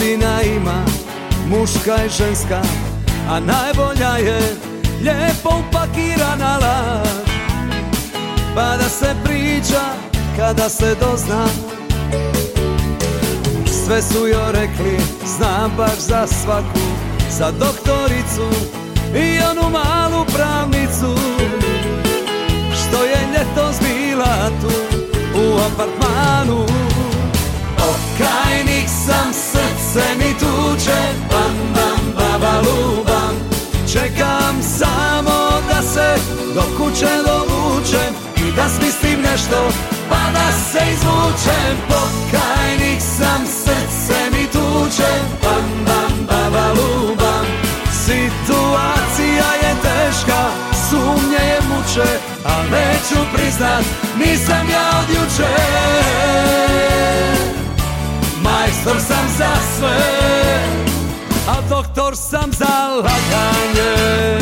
godina ima, muška i ženska, a najbolja je lijepo upakirana laž. Pa da se priča kada se dozna, sve su joj rekli, znam baš za svaku, za doktoricu i onu malu pravnicu, što je ljetos bila tu u apartmanu. Okajnik sam, srce mi tuče, bam bam babalubam. Čekam samo da se do kuće dovučem i da smislim nešto pa da se izvučem. Pokajnik sam, srce mi tuče, bam bam babalubam. Situacija je teška, sumnje je muče, a neću priznat, nisam ja od juče. Majstor sam za sve, a doktor sam za laganje.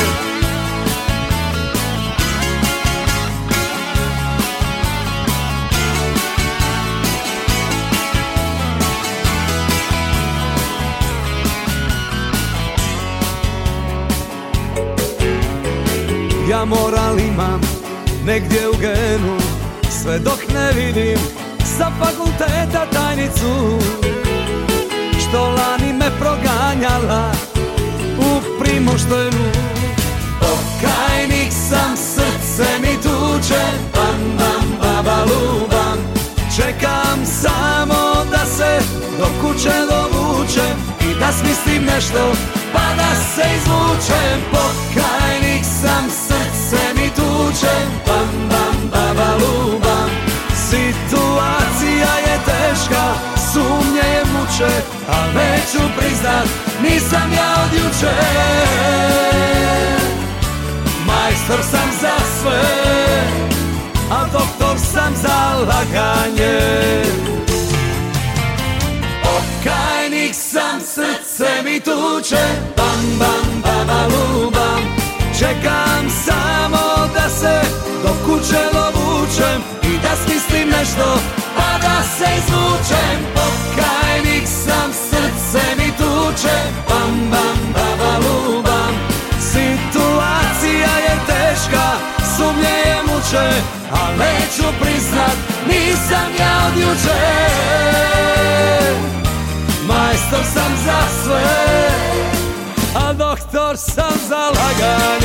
Ja moral imam negdje u genu, sve dok ne vidim sa fakulteta tajnicu, što lani me proganjala u Primoštenu. Pokajnik sam, srce mi tuče, bam bam babalubam. Čekam samo da se do kuće dovučem i da smislim nešto pa da se izvučem. Pokajnik sam, srce mi tuče, bam bam babalubam. Situacija je teška, sumnje je muče, a neću priznat, nisam ja od juče. Majstor sam za sve, a doktor sam za laganje. Okajnik sam, srce mi tuče, bam bam babalubam. Čekam samo da se do kuće dovučem i da smislim nešto pa da se izvučem. Pokajnik sam, srce mi tuče, bam bam babalubam. Situacija je teška, sumnje je muče, a neću priznat, nisam ja od juče. Majstor sam za sve, a doktor sam za laganje.